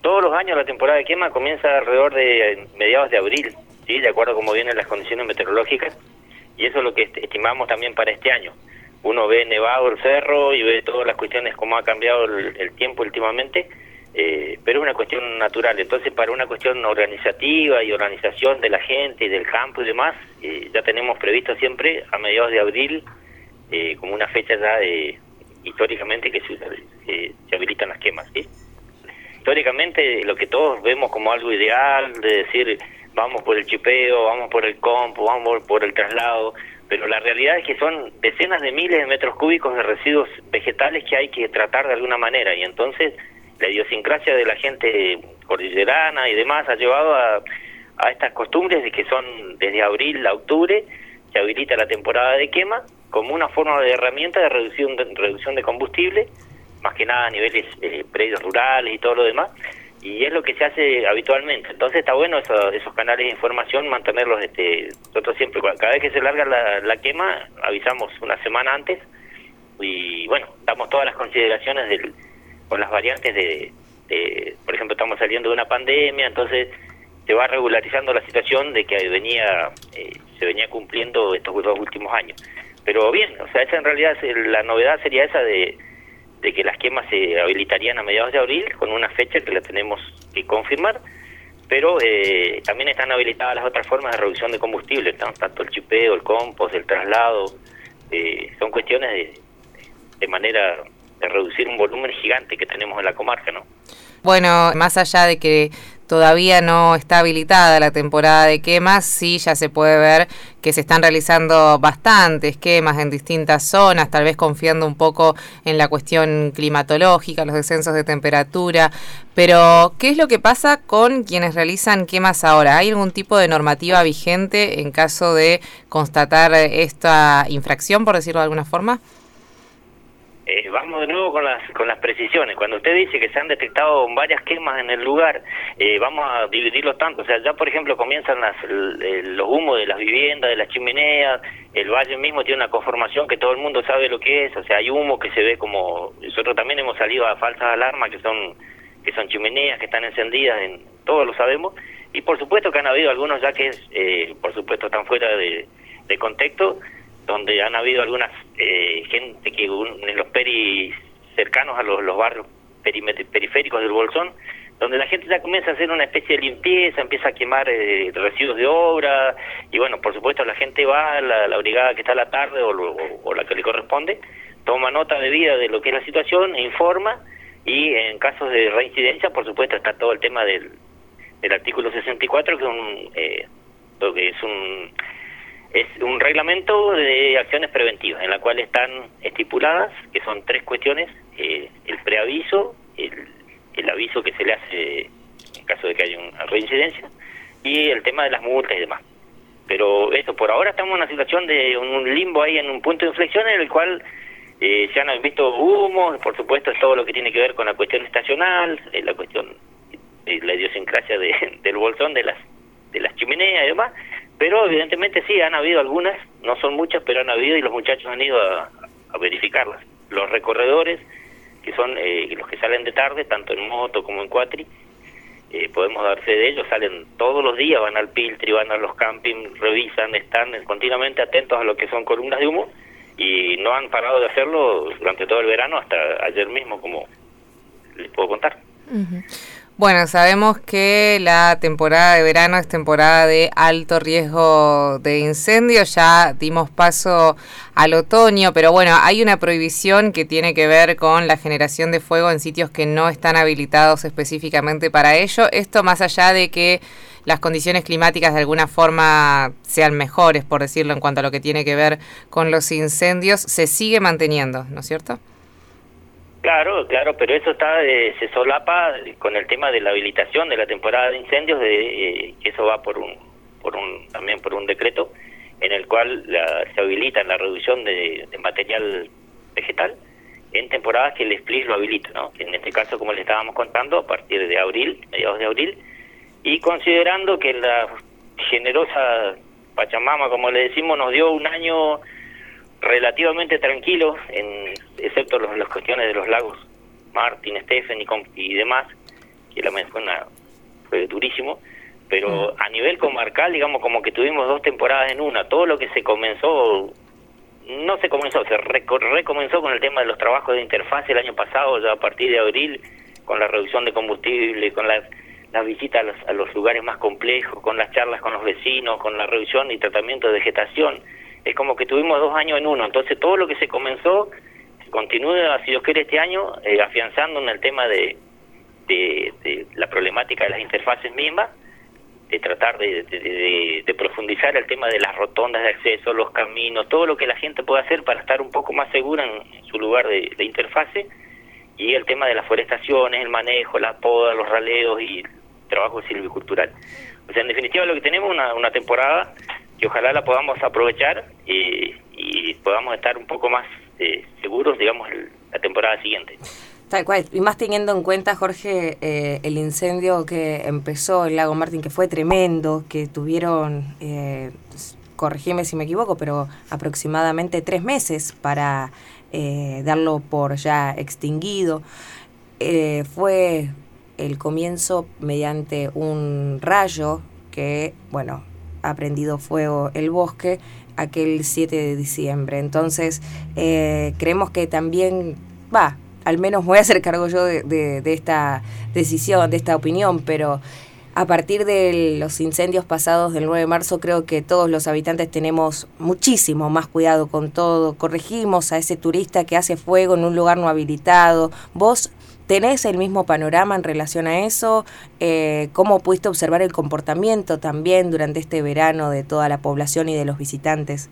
Todos los años la temporada de quema comienza alrededor de mediados de abril, ¿sí? De acuerdo a cómo vienen las condiciones meteorológicas, y eso es lo que estimamos también para este año. Uno ve nevado el cerro y ve todas las cuestiones, cómo ha cambiado el tiempo últimamente, pero es una cuestión natural. Entonces, para una cuestión organizativa y organización de la gente y del campo y demás, ya tenemos previsto siempre a mediados de abril, como una fecha ya históricamente que se habilitan las quemas, ¿sí? Históricamente lo que todos vemos como algo ideal, de decir vamos por el chipeo, vamos por el compo, vamos por el traslado, pero la realidad es que son decenas de miles de metros cúbicos de residuos vegetales que hay que tratar de alguna manera, y entonces la idiosincrasia de la gente cordillerana y demás ha llevado a estas costumbres de que son desde abril a octubre se habilita la temporada de quema como una forma de herramienta de reducción de combustible, más que nada a niveles predios rurales y todo lo demás, y es lo que se hace habitualmente. Entonces está bueno esos canales de información, mantenerlos. Nosotros siempre, cada vez que se larga la quema, avisamos una semana antes, y bueno, damos todas las consideraciones con las variantes por ejemplo, estamos saliendo de una pandemia, entonces se va regularizando la situación de que se venía cumpliendo estos 2 últimos años. Pero bien, o sea, esa en realidad la novedad sería esa de que las quemas se habilitarían a mediados de abril, con una fecha que la tenemos que confirmar, pero también están habilitadas las otras formas de reducción de combustible, tanto el chipeo, el compost, el traslado, son cuestiones de manera de reducir un volumen gigante que tenemos en la comarca, ¿no? Bueno, más allá de que todavía no está habilitada la temporada de quemas, sí ya se puede ver que se están realizando bastantes quemas en distintas zonas, tal vez confiando un poco en la cuestión climatológica, los descensos de temperatura, pero ¿qué es lo que pasa con quienes realizan quemas ahora? ¿Hay algún tipo de normativa vigente en caso de constatar esta infracción, por decirlo de alguna forma? Vamos de nuevo con las precisiones. Cuando usted dice que se han detectado varias quemas en el lugar, vamos a dividirlos tanto. O sea, ya por ejemplo comienzan los humos de las viviendas, de las chimeneas. El valle mismo tiene una conformación que todo el mundo sabe lo que es. O sea, hay humo que se ve como... Nosotros también hemos salido a falsas alarmas que son chimeneas que están encendidas, todos lo sabemos. Y por supuesto que han habido algunos ya que por supuesto están fuera de contexto, donde han habido algunas gente que en los peris cercanos a los barrios periféricos del Bolsón, donde la gente ya comienza a hacer una especie de limpieza, empieza a quemar residuos de obra, y bueno, por supuesto la gente va, la brigada que está a la tarde o la que le corresponde, toma nota debida de lo que es la situación, informa, y en casos de reincidencia, por supuesto, está todo el tema del artículo 64, que es un reglamento de acciones preventivas, en la cual están estipuladas, que son 3 cuestiones: el preaviso, el aviso que se le hace en caso de que haya una reincidencia, y el tema de las multas y demás. Pero eso, por ahora estamos en una situación de un limbo ahí, en un punto de inflexión en el cual se han visto humos, por supuesto es todo lo que tiene que ver con la cuestión estacional, la cuestión de la idiosincrasia del Bolsón, de las chimeneas y demás. Pero evidentemente sí, han habido algunas, no son muchas, pero han habido, y los muchachos han ido a verificarlas. Los recorredores, que son los que salen de tarde, tanto en moto como en cuatri, podemos dar fe de ellos, salen todos los días, van al Piltri, van a los campings, revisan, están continuamente atentos a lo que son columnas de humo, y no han parado de hacerlo durante todo el verano, hasta ayer mismo, como les puedo contar. Uh-huh. Bueno, sabemos que la temporada de verano es temporada de alto riesgo de incendio, ya dimos paso al otoño, pero bueno, hay una prohibición que tiene que ver con la generación de fuego en sitios que no están habilitados específicamente para ello. Esto más allá de que las condiciones climáticas de alguna forma sean mejores, por decirlo, en cuanto a lo que tiene que ver con los incendios, se sigue manteniendo, ¿no es cierto? Claro, pero eso se solapa con el tema de la habilitación de la temporada de incendios, que eso va también por un decreto en el cual se habilita la reducción de material vegetal en temporadas que el SPLIS lo habilita, ¿no? En este caso, como le estábamos contando, a partir de abril, mediados de abril, y considerando que la generosa Pachamama, como le decimos, nos dio un año relativamente tranquilo, excepto las cuestiones de los lagos Martín, Stephen y demás, que lógicamente fue durísimo, pero a nivel comarcal, digamos, como que tuvimos 2 temporadas en una. Todo lo que se comenzó, se recomenzó con el tema de los trabajos de interfase el año pasado, ya a partir de abril, con la reducción de combustible, con las visitas a los lugares más complejos, con las charlas con los vecinos, con la revisión y tratamiento de vegetación. Es como que tuvimos 2 años en uno. Entonces todo lo que se comenzó se continúa, si Dios quiere, este año, afianzando en el tema de la problemática de las interfaces mismas, de tratar de profundizar el tema de las rotondas de acceso, los caminos, todo lo que la gente puede hacer para estar un poco más segura en su lugar de interfase, y el tema de las forestaciones, el manejo, la poda, los raleos y el trabajo silvicultural. O sea, en definitiva lo que tenemos es una temporada que ojalá la podamos aprovechar y podamos estar un poco más seguros, digamos, la temporada siguiente. Tal cual, y más teniendo en cuenta, Jorge, el incendio que empezó en Lago Martín, que fue tremendo, que tuvieron, corregime si me equivoco, pero aproximadamente 3 meses para darlo por ya extinguido. Fue el comienzo mediante un rayo que, bueno, ha prendido fuego el bosque aquel 7 de diciembre. Entonces, creemos que también al menos voy a hacer cargo yo de esta decisión, de esta opinión, pero a partir de los incendios pasados del 9 de marzo, creo que todos los habitantes tenemos muchísimo más cuidado con todo. Corregimos a ese turista que hace fuego en un lugar no habilitado. ¿Vos tenés el mismo panorama en relación a eso? ¿Cómo pudiste observar el comportamiento también durante este verano de toda la población y de los visitantes?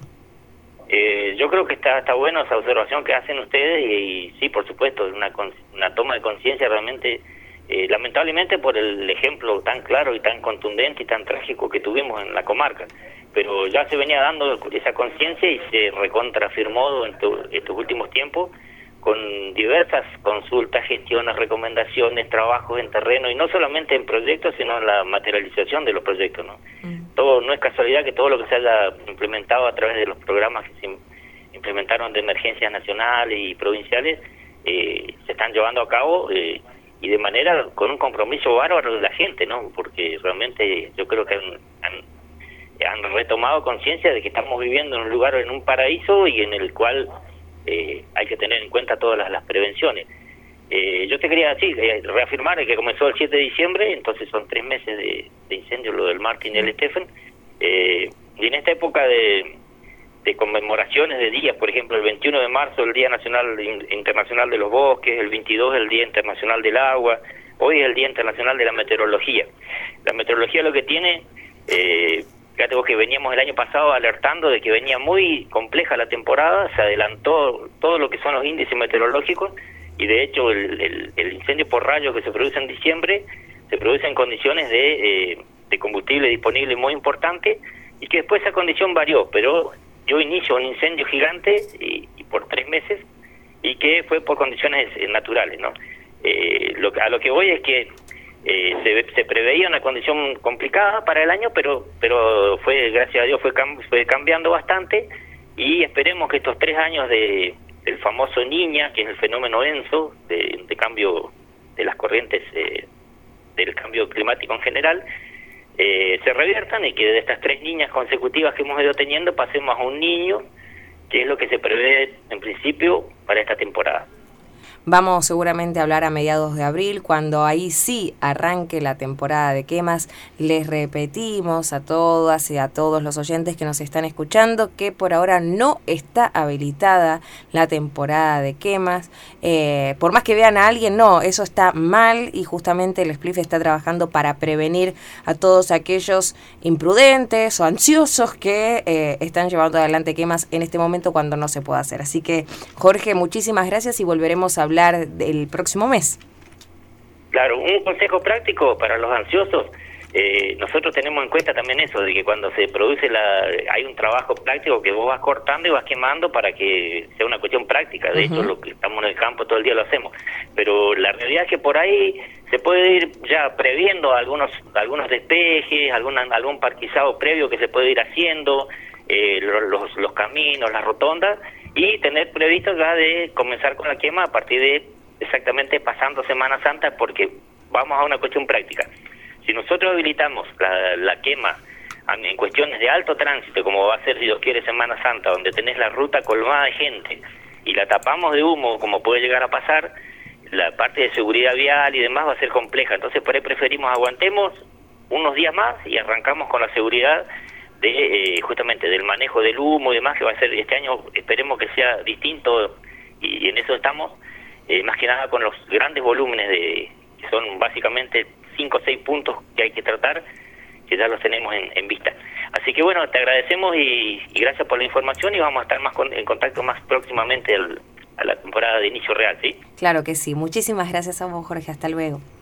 Yo creo que está bueno esa observación que hacen ustedes y sí, por supuesto, es una toma de conciencia realmente, lamentablemente por el ejemplo tan claro y tan contundente y tan trágico que tuvimos en la comarca, pero ya se venía dando esa conciencia y se recontrafirmó en estos últimos tiempos con diversas consultas, gestiones, recomendaciones, trabajos en terreno, y no solamente en proyectos, sino en la materialización de los proyectos, ¿no? Todo, no es casualidad que todo lo que se haya implementado a través de los programas que se implementaron de emergencias nacionales y provinciales, se están llevando a cabo y de manera con un compromiso bárbaro de la gente, ¿no? Porque realmente yo creo que han retomado conciencia de que estamos viviendo en un lugar, en un paraíso, y en el cual hay que tener en cuenta todas las prevenciones. Yo te quería decir, reafirmar que comenzó el 7 de diciembre, entonces son 3 meses de incendio, lo del Martín y el Stephen, y en esta época de conmemoraciones de días, por ejemplo, el 21 de marzo, el Día Nacional Internacional de los Bosques, el 22 el Día Internacional del Agua, hoy es el Día Internacional de la Meteorología. La meteorología lo que tiene, fíjate vos que veníamos el año pasado alertando de que venía muy compleja la temporada, se adelantó todo lo que son los índices meteorológicos, y de hecho el incendio por rayo que se produce en diciembre se produce en condiciones de combustible disponible muy importante, y que después esa condición varió, pero yo inicio un incendio gigante y por 3 meses, y que fue por condiciones naturales, ¿no? A lo que voy es que se preveía una condición complicada para el año, pero fue, gracias a Dios, fue cambiando bastante, y esperemos que estos 3 años del famoso Niña, que es el fenómeno ENSO, de cambio de las corrientes del cambio climático en general, se reviertan, y que de estas 3 niñas consecutivas que hemos ido teniendo pasemos a un niño, que es lo que se prevé en principio para esta temporada. Vamos seguramente a hablar a mediados de abril, cuando ahí sí arranque la temporada de quemas. Les repetimos a todas y a todos los oyentes que nos están escuchando que por ahora no está habilitada la temporada de quemas. Por más que vean a alguien, no, eso está mal, y justamente el SPLIF está trabajando para prevenir a todos aquellos imprudentes o ansiosos que están llevando adelante quemas en este momento cuando no se puede hacer. Así que, Jorge, muchísimas gracias, y volveremos a hablar del próximo mes. Claro, un consejo práctico para los ansiosos, nosotros tenemos en cuenta también eso, de que cuando se produce hay un trabajo práctico que vos vas cortando y vas quemando para que sea una cuestión práctica. De hecho, lo que estamos en el campo todo el día lo hacemos, pero la realidad es que por ahí se puede ir ya previendo algunos despejes, algún parquizado previo que se puede ir haciendo, los caminos, las rotondas, y tener previsto ya de comenzar con la quema a partir de exactamente pasando Semana Santa, porque vamos a una cuestión práctica. Si nosotros habilitamos la quema en cuestiones de alto tránsito, como va a ser, si Dios quiere, Semana Santa, donde tenés la ruta colmada de gente, y la tapamos de humo, como puede llegar a pasar, la parte de seguridad vial y demás va a ser compleja. Entonces por ahí preferimos aguantemos unos días más y arrancamos con la seguridad de justamente del manejo del humo y demás, que va a ser este año, esperemos que sea distinto, y en eso estamos, más que nada con los grandes volúmenes que son básicamente 5 o 6 puntos que hay que tratar, que ya los tenemos en vista. Así que bueno, te agradecemos y gracias por la información, y vamos a estar en contacto más próximamente a la temporada de inicio real, ¿sí? Claro que sí. Muchísimas gracias a vos, Jorge. Hasta luego.